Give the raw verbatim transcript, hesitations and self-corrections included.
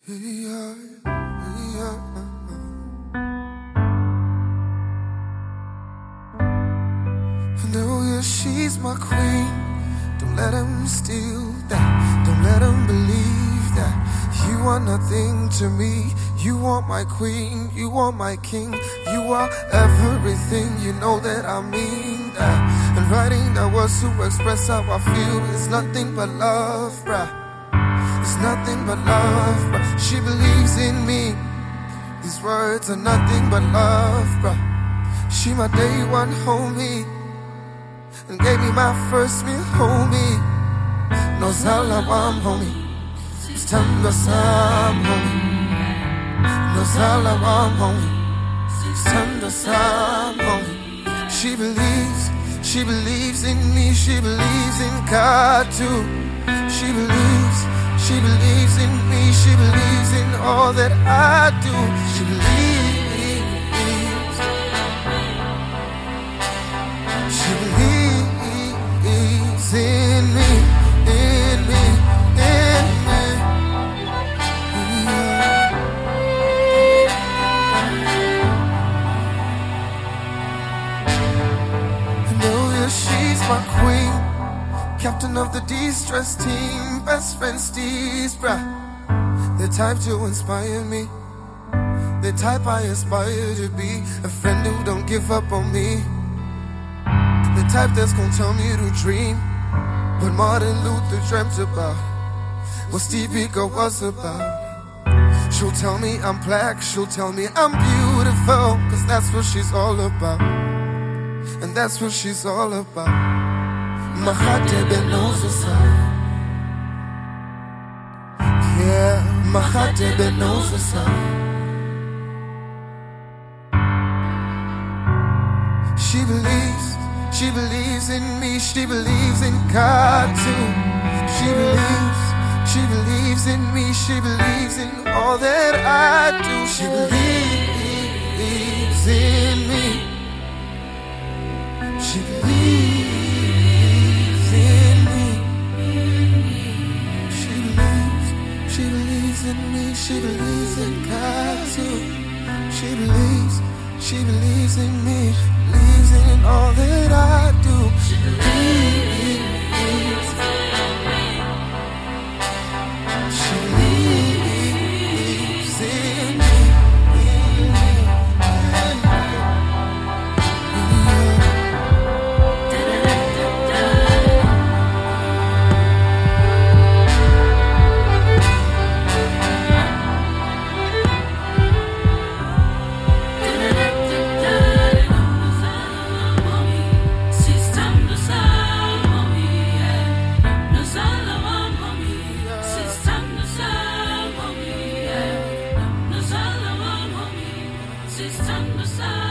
Yeah, yeah. No, yeah, she's my queen. Don't let him steal that. Don't let him believe that you are nothing to me. You are my queen, you are my king. You are everything, you know that I mean that. And writing the words to express how I feel is nothing but love, bruh. It's nothing but love, bruh. She believes in me. These words are nothing but love, bruh. She my day one homie, and gave me my first meal, homie. No salawam, homie. It's time to sam, homie. No salawam, homie. It's time to sam, homie. She believes, she believes in me. She believes in God too. She believes, she believes in me. She believes in all that I do. She believes. She believes in me, in me, in me. I know that she's my queen, captain of the de-stress team, best friend Steve's, bruh. The type to inspire me, the type I aspire to be, a friend who don't give up on me. The type that's gonna tell me to dream what Martin Luther dreamt about, what Steve Biko was about. She'll tell me I'm black, she'll tell me I'm beautiful, cause that's what she's all about. And that's what she's all about. Mahatebe knows what's up. Yeah, Mahatebe knows what's up. She believes, she believes in me, she believes in God too. She believes, she believes in me, she believes in all that I do. She believes in me. She believes in me. She believes, she believes in me, she believes in God too. She believes, she believes in me, believes in all that I do. She believes. She believes in me. It's time to